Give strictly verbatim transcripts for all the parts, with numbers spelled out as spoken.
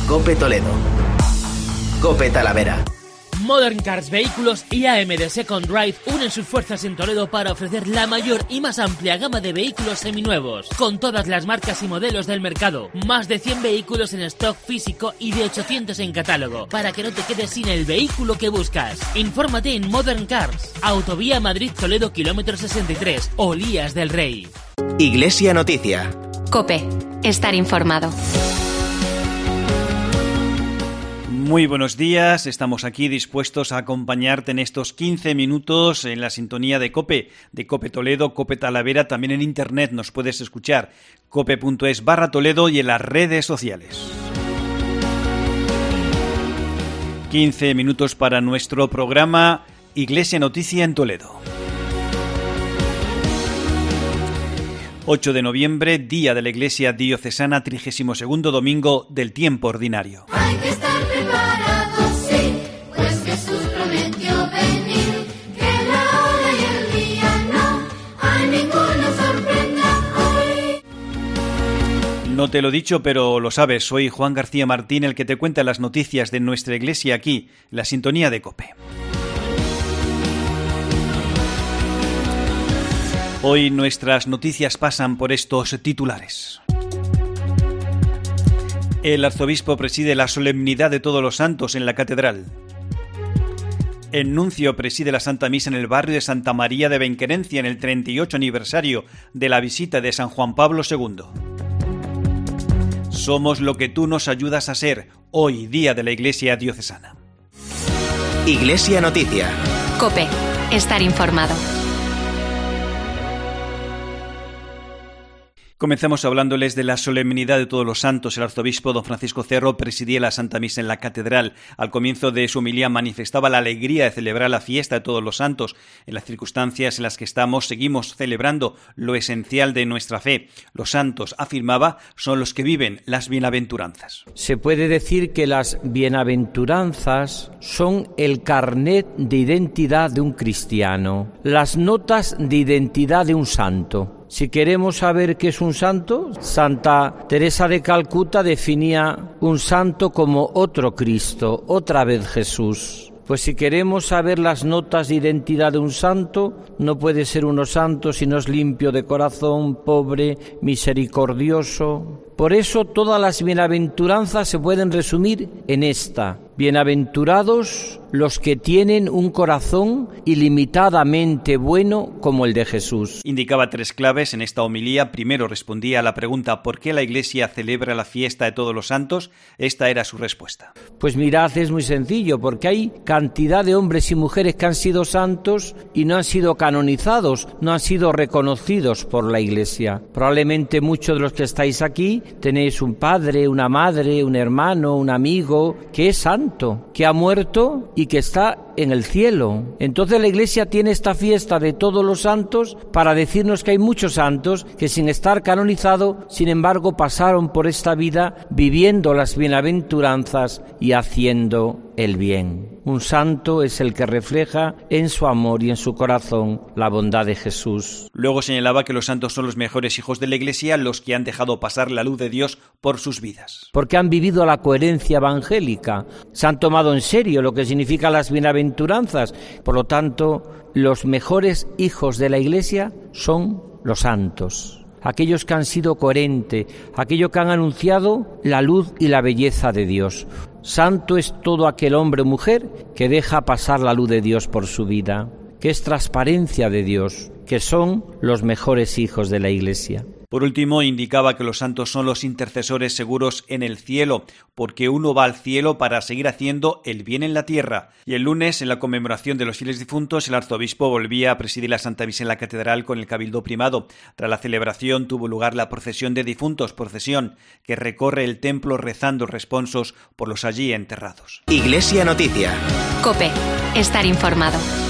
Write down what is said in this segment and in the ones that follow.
COPE Toledo. COPE Talavera. Modern Cars Vehículos y A M D Second Drive unen sus fuerzas en Toledo para ofrecer la mayor y más amplia gama de vehículos seminuevos, con todas las marcas y modelos del mercado. Más de cien vehículos en stock físico y de ochocientos en catálogo, para que no te quedes sin el vehículo que buscas. Infórmate en Modern Cars, Autovía Madrid-Toledo, kilómetro sesenta y tres, Olías del Rey. Iglesia Noticia. COPE. Estar informado. Muy buenos días, estamos aquí dispuestos a acompañarte en estos quince minutos en la sintonía de COPE, de COPE Toledo, COPE Talavera, también en internet nos puedes escuchar, cope.es barra Toledo y en las redes sociales. quince minutos para nuestro programa Iglesia Noticia en Toledo. ocho de noviembre, día de la Iglesia Diocesana, trigésimo segundo domingo del tiempo ordinario. Hay que estar preparados, sí, pues Jesús prometió venir, que la hora y el día no, a ninguno sorprenda hoy. No te lo he dicho, pero lo sabes, soy Juan García Martín, el que te cuenta las noticias de nuestra Iglesia aquí, la sintonía de COPE. Hoy nuestras noticias pasan por estos titulares. El arzobispo preside la solemnidad de Todos los Santos en la catedral. El nuncio preside la Santa Misa en el barrio de Santa María de Benquerencia en el treinta y ocho aniversario de la visita de San Juan Pablo segundo. Somos lo que tú nos ayudas a ser, hoy día de la Iglesia Diocesana. Iglesia Noticia. COPE. Estar informado. Comenzamos hablándoles de la solemnidad de Todos los Santos. El arzobispo don Francisco Cerro presidía la Santa Misa en la catedral. Al comienzo de su homilía manifestaba la alegría de celebrar la fiesta de Todos los Santos. En las circunstancias en las que estamos, seguimos celebrando lo esencial de nuestra fe. Los santos, afirmaba, son los que viven las bienaventuranzas. Se puede decir que las bienaventuranzas son el carnet de identidad de un cristiano, las notas de identidad de un santo. Si queremos saber qué es un santo, Santa Teresa de Calcuta definía un santo como otro Cristo, otra vez Jesús. Pues si queremos saber las notas de identidad de un santo, no puede ser uno santo si no es limpio de corazón, pobre, misericordioso. Por eso todas las bienaventuranzas se pueden resumir en esta: bienaventurados los que tienen un corazón ilimitadamente bueno como el de Jesús. Indicaba tres claves en esta homilía. Primero, respondía a la pregunta ¿por qué la Iglesia celebra la fiesta de Todos los Santos? Esta era su respuesta. Pues mirad, es muy sencillo, porque hay cantidad de hombres y mujeres que han sido santos y no han sido canonizados, no han sido reconocidos por la Iglesia. Probablemente muchos de los que estáis aquí tenéis un padre, una madre, un hermano, un amigo que es santo, que ha muerto y que está en el cielo. Entonces la Iglesia tiene esta fiesta de Todos los Santos para decirnos que hay muchos santos que sin estar canonizados, sin embargo, pasaron por esta vida viviendo las bienaventuranzas y haciendo el bien. Un santo es el que refleja en su amor y en su corazón la bondad de Jesús. Luego señalaba que los santos son los mejores hijos de la Iglesia, los que han dejado pasar la luz de Dios por sus vidas. Porque han vivido la coherencia evangélica, se han tomado en serio lo que significan las bienaventuranzas. Por lo tanto, los mejores hijos de la Iglesia son los santos. Aquellos que han sido coherentes, aquellos que han anunciado la luz y la belleza de Dios. Santo es todo aquel hombre o mujer que deja pasar la luz de Dios por su vida, que es transparencia de Dios, que son los mejores hijos de la Iglesia. Por último, indicaba que los santos son los intercesores seguros en el cielo, porque uno va al cielo para seguir haciendo el bien en la tierra. Y el lunes, en la conmemoración de los fieles difuntos, el arzobispo volvía a presidir la Santa Misa en la catedral con el cabildo primado. Tras la celebración tuvo lugar la procesión de difuntos, procesión que recorre el templo rezando responsos por los allí enterrados. Iglesia Noticia. COPE. Estar informado.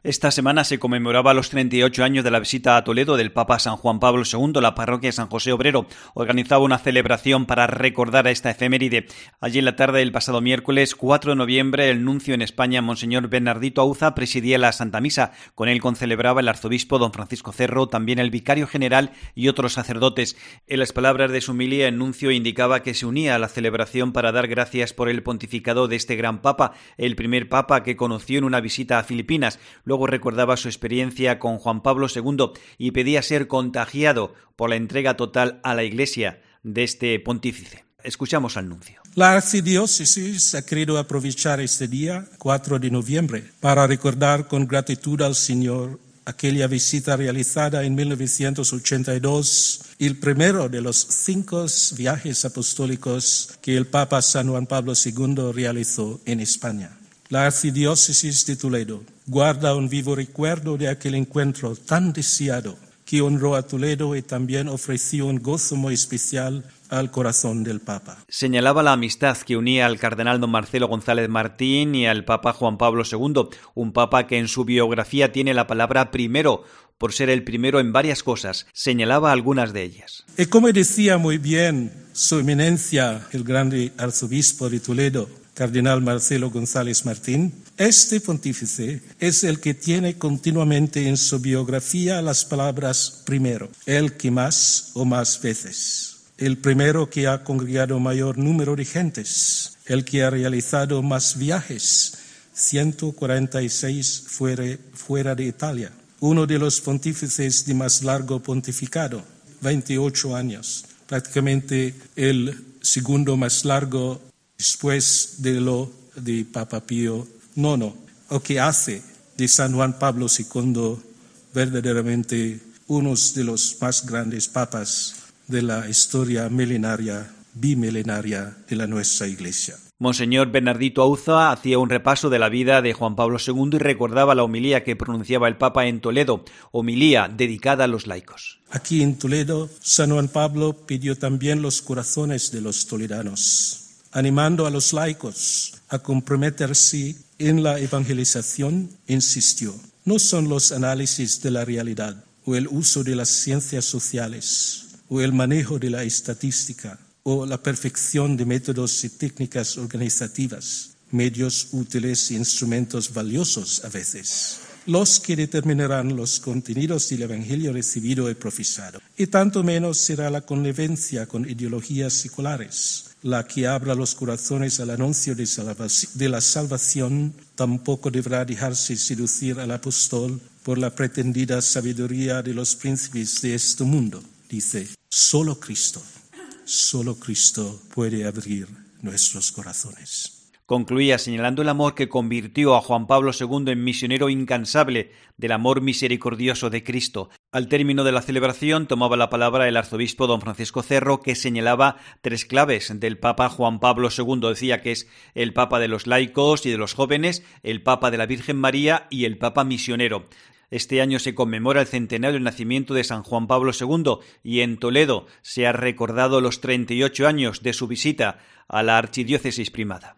Esta semana se conmemoraba los treinta y ocho años de la visita a Toledo del Papa San Juan Pablo segundo. La parroquia San José Obrero organizaba una celebración para recordar a esta efeméride. Allí en la tarde del pasado miércoles cuatro de noviembre, el nuncio en España, Monseñor Bernardito Auza, presidía la Santa Misa. Con él concelebraba el arzobispo don Francisco Cerro, también el vicario general y otros sacerdotes. En las palabras de su homilía, el nuncio indicaba que se unía a la celebración para dar gracias por el pontificado de este gran papa, el primer papa que conoció en una visita a Filipinas. Luego recordaba su experiencia con Juan Pablo segundo y pedía ser contagiado por la entrega total a la Iglesia de este pontífice. Escuchamos al nuncio. La archidiócesis ha querido aprovechar este día, cuatro de noviembre, para recordar con gratitud al Señor aquella visita realizada en mil novecientos ochenta y dos, el primero de los cinco viajes apostólicos que el Papa San Juan Pablo segundo realizó en España. La archidiócesis de Toledo guarda un vivo recuerdo de aquel encuentro tan deseado que honró a Toledo y también ofreció un gozo muy especial al corazón del Papa. Señalaba la amistad que unía al cardenal don Marcelo González Martín y al Papa Juan Pablo segundo, un Papa que en su biografía tiene la palabra primero, por ser el primero en varias cosas. Señalaba algunas de ellas. Y como decía muy bien su eminencia, el grande arzobispo de Toledo, cardenal Marcelo González Martín, este pontífice es el que tiene continuamente en su biografía las palabras primero, el que más o más veces, el primero que ha congregado mayor número de gentes, el que ha realizado más viajes, ciento cuarenta y seis fuera, fuera de Italia, uno de los pontífices de más largo pontificado, veintiocho años, prácticamente el segundo más largo después de lo de Papa Pío noveno, o que hace de San Juan Pablo segundo verdaderamente uno de los más grandes papas de la historia milenaria, bimilenaria de la nuestra Iglesia. Monseñor Bernardito Auza hacía un repaso de la vida de Juan Pablo segundo y recordaba la homilía que pronunciaba el Papa en Toledo, homilía dedicada a los laicos. Aquí en Toledo, San Juan Pablo pidió también los corazones de los toledanos, animando a los laicos a comprometerse en la evangelización, insistió. No son los análisis de la realidad o el uso de las ciencias sociales o el manejo de la estadística o la perfección de métodos y técnicas organizativas, medios útiles e instrumentos valiosos a veces, los que determinarán los contenidos del Evangelio recibido y profesado. Y tanto menos será la connivencia con ideologías seculares la que abra los corazones al anuncio de, salvación, de la salvación. Tampoco deberá dejarse seducir al apóstol por la pretendida sabiduría de los príncipes de este mundo. Dice, solo Cristo, solo Cristo puede abrir nuestros corazones. Concluía señalando el amor que convirtió a Juan Pablo segundo en misionero incansable del amor misericordioso de Cristo. Al término de la celebración tomaba la palabra el arzobispo don Francisco Cerro, que señalaba tres claves del Papa Juan Pablo segundo. Decía que es el Papa de los laicos y de los jóvenes, el Papa de la Virgen María y el Papa misionero. Este año se conmemora el centenario del nacimiento de San Juan Pablo segundo y en Toledo se ha recordado los treinta y ocho años de su visita a la archidiócesis primada.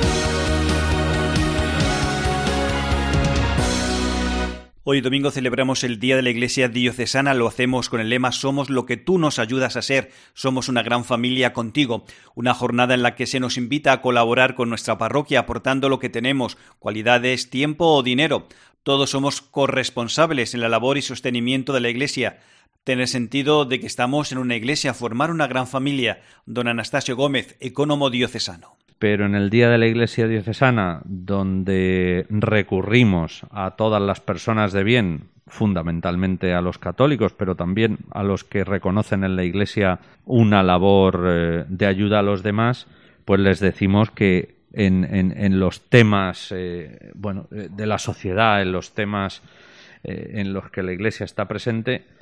Hoy domingo celebramos el Día de la Iglesia Diocesana, lo hacemos con el lema Somos lo que tú nos ayudas a ser, somos una gran familia contigo, una jornada en la que se nos invita a colaborar con nuestra parroquia aportando lo que tenemos, cualidades, tiempo o dinero. Todos somos corresponsables en la labor y sostenimiento de la Iglesia. Tener sentido de que estamos en una iglesia, formar una gran familia. Don Anastasio Gómez, ecónomo diocesano. Pero en el Día de la Iglesia Diocesana, donde recurrimos a todas las personas de bien, fundamentalmente a los católicos, pero también a los que reconocen en la Iglesia una labor eh, de ayuda a los demás, pues les decimos que en, en, en los temas eh, bueno, de la sociedad, en los temas eh, en los que la Iglesia está presente,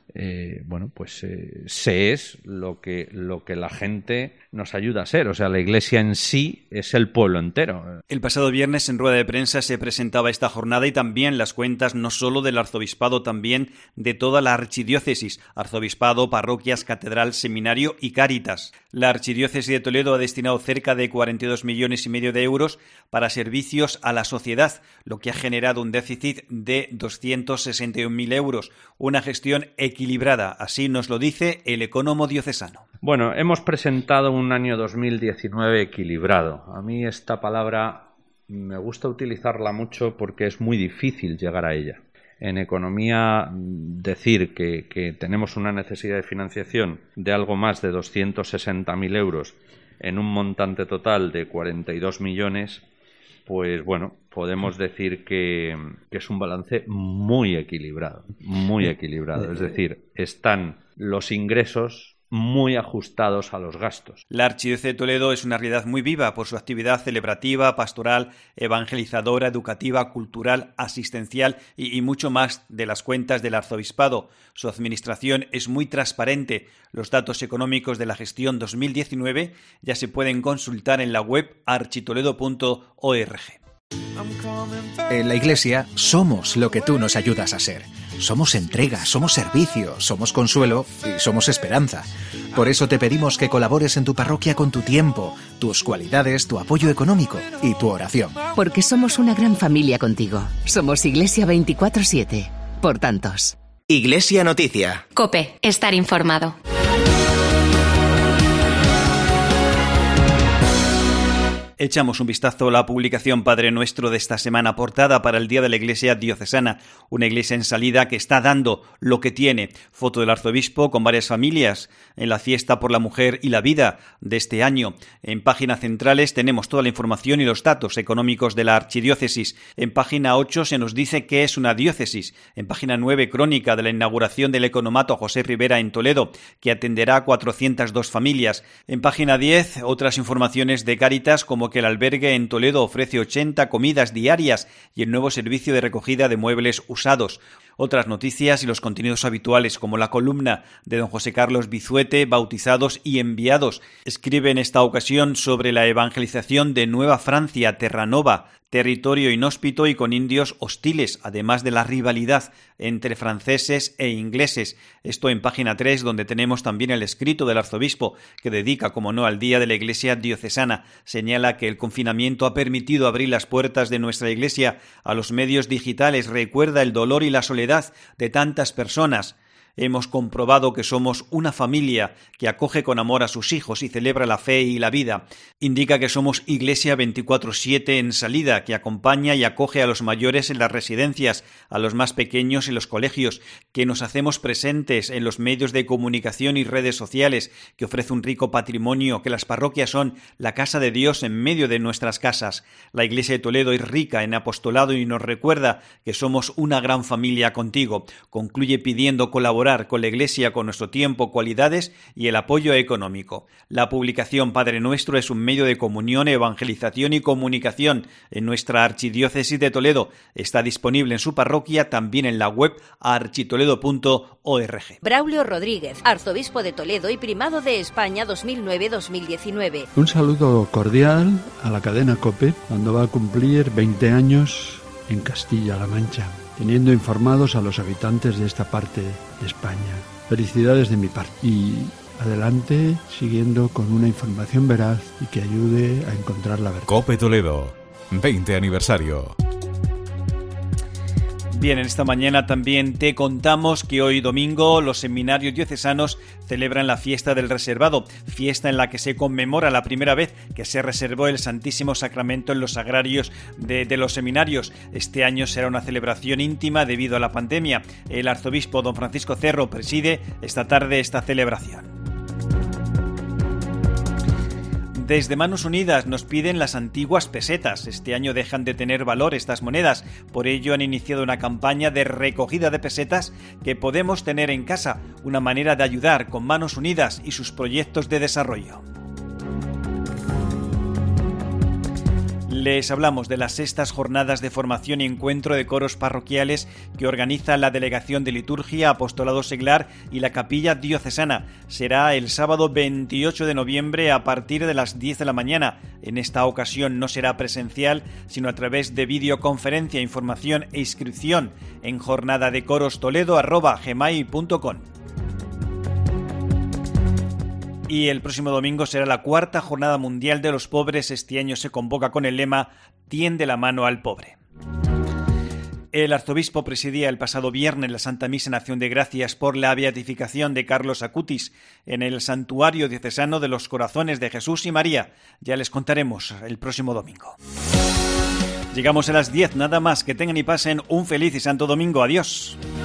eh, bueno, pues eh, se es lo que, lo que la gente nos ayuda a ser. O sea, la Iglesia en sí es el pueblo entero. El pasado viernes en rueda de prensa se presentaba esta jornada y también las cuentas no solo del arzobispado, también de toda la archidiócesis, arzobispado, parroquias, catedral, seminario y Cáritas. La archidiócesis de Toledo ha destinado cerca de cuarenta y dos millones y medio de euros para servicios a la sociedad, lo que ha generado un déficit de doscientos sesenta y un mil euros. Una gestión equilibrada, así nos lo dice el ecónomo diocesano. Bueno, hemos presentado un año dos mil diecinueve equilibrado. A mí esta palabra me gusta utilizarla mucho porque es muy difícil llegar a ella. En economía, decir que, que tenemos una necesidad de financiación de algo más de doscientos sesenta mil euros en un montante total de cuarenta y dos millones, pues bueno, podemos decir que, que es un balance muy equilibrado, muy equilibrado. Es decir, están los ingresos muy ajustados a los gastos. La Archidiócesis de Toledo es una realidad muy viva por su actividad celebrativa, pastoral, evangelizadora, educativa, cultural, asistencial y, y mucho más de las cuentas del arzobispado. Su administración es muy transparente. Los datos económicos de la gestión dos mil diecinueve ya se pueden consultar en la web architoledo punto org. En la Iglesia somos lo que tú nos ayudas a ser. Somos entrega, somos servicio, somos consuelo y somos esperanza. Por eso te pedimos que colabores en tu parroquia con tu tiempo, tus cualidades, tu apoyo económico y tu oración. Porque somos una gran familia contigo. Somos Iglesia veinticuatro siete. Por tantos. Iglesia Noticia. COPE. Estar informado. Echamos un vistazo a la publicación Padre Nuestro de esta semana, portada para el Día de la Iglesia Diocesana, una iglesia en salida que está dando lo que tiene. Foto del arzobispo con varias familias en la fiesta por la mujer y la vida de este año. En páginas centrales tenemos toda la información y los datos económicos de la archidiócesis. En página ocho se nos dice qué es una diócesis. En página nueve, crónica de la inauguración del economato José Rivera en Toledo, que atenderá a cuatrocientas dos familias. En página diez, otras informaciones de Cáritas, como que el albergue en Toledo ofrece ochenta comidas diarias y el nuevo servicio de recogida de muebles usados. Otras noticias y los contenidos habituales, como la columna de don José Carlos Bizuete, Bautizados y Enviados. Escribe en esta ocasión sobre la evangelización de Nueva Francia, Terranova, territorio inhóspito y con indios hostiles, además de la rivalidad entre franceses e ingleses. Esto en página tres, donde tenemos también el escrito del arzobispo, que dedica, como no, al Día de la Iglesia Diocesana. Señala que el confinamiento ha permitido abrir las puertas de nuestra Iglesia a los medios digitales. Recuerda el dolor y la soledad de tantas personas. Hemos comprobado que somos una familia que acoge con amor a sus hijos y celebra la fe y la vida. Indica que somos Iglesia veinticuatro siete en salida, que acompaña y acoge a los mayores en las residencias, a los más pequeños en los colegios, que nos hacemos presentes en los medios de comunicación y redes sociales, que ofrece un rico patrimonio, que las parroquias son la casa de Dios en medio de nuestras casas. La Iglesia de Toledo es rica en apostolado y nos recuerda que somos una gran familia contigo. Concluye pidiendo colaborar con la Iglesia con nuestro tiempo, cualidades y el apoyo económico. La publicación Padre Nuestro es un medio de comunión, evangelización y comunicación en nuestra archidiócesis de Toledo. Está disponible en su parroquia, también en la web architoledo punto org. Braulio Rodríguez, arzobispo de Toledo y primado de España dos mil nueve a dos mil diecinueve. Un saludo cordial a la cadena COPE cuando va a cumplir veinte años en Castilla-La Mancha, teniendo informados a los habitantes de esta parte de España. Felicidades de mi parte y adelante siguiendo con una información veraz y que ayude a encontrar la verdad. COPE Toledo, veinte aniversario. Bien, en esta mañana también te contamos que hoy domingo los seminarios diocesanos celebran la fiesta del reservado, fiesta en la que se conmemora la primera vez que se reservó el Santísimo Sacramento en los sagrarios de, de los seminarios. Este año será una celebración íntima debido a la pandemia. El arzobispo don Francisco Cerro preside esta tarde esta celebración. Desde Manos Unidas nos piden las antiguas pesetas. Este año dejan de tener valor estas monedas. Por ello han iniciado una campaña de recogida de pesetas que podemos tener en casa. Una manera de ayudar con Manos Unidas y sus proyectos de desarrollo. Les hablamos de las sextas jornadas de formación y encuentro de coros parroquiales que organiza la Delegación de Liturgia, Apostolado Seglar y la Capilla Diocesana. Será el sábado veintiocho de noviembre a partir de las diez de la mañana. En esta ocasión no será presencial, sino a través de videoconferencia, información e inscripción en jornadadecorostolero arroba gmail punto com. Y el próximo domingo será la cuarta Jornada Mundial de los Pobres. Este año se convoca con el lema «Tiende la mano al pobre». El arzobispo presidía el pasado viernes la Santa Misa en acción de gracias por la beatificación de Carlos Acutis en el Santuario Diocesano de los Corazones de Jesús y María. Ya les contaremos el próximo domingo. Llegamos a las diez, nada más. Que tengan y pasen un feliz y santo domingo. Adiós.